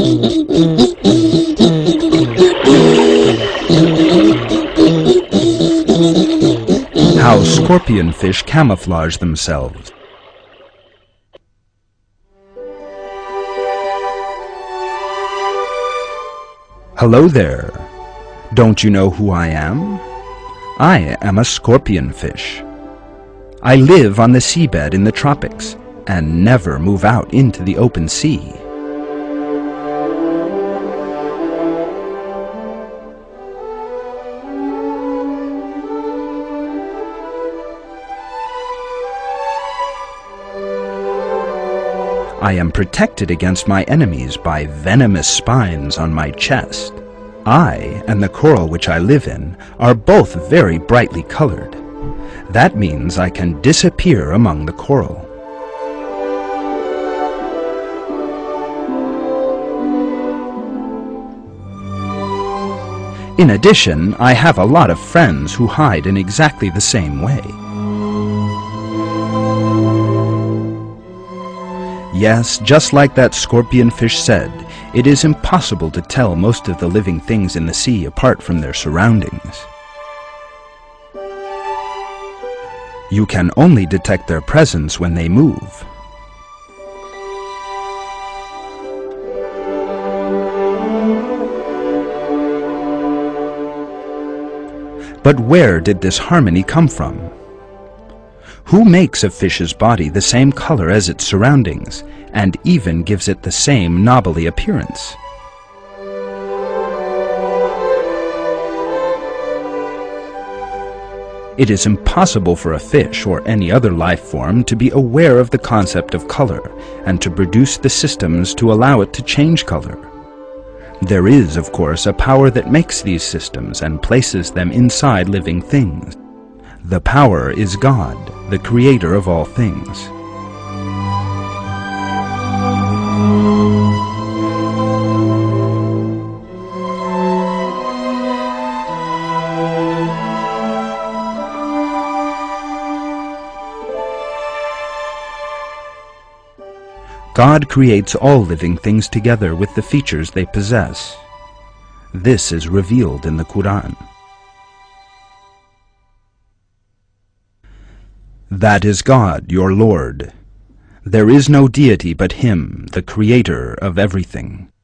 How scorpionfish camouflage themselves. Hello there. Don't you know who I am? I am a scorpionfish. I live on the seabed in the tropics and never move out into the open sea. I am protected against my enemies by venomous spines on my chest. I and the coral which I live in are both very brightly colored. That means I can disappear among the coral. In addition, I have a lot of friends who hide in exactly the same way. Yes, just like that scorpionfish said, it is impossible to tell most of the living things in the sea apart from their surroundings. You can only detect their presence when they move. But where did this harmony come from? Who makes a fish's body the same color as its surroundings, and even gives it the same knobbly appearance? It is impossible for a fish or any other life form to be aware of the concept of color and to produce the systems to allow it to change color. There is, of course, a power that makes these systems and places them inside living things. The power is God, the creator of all things. God creates all living things together with the features they possess. This is revealed in the Quran. That is God, your Lord. There is no deity but Him, the Creator of everything.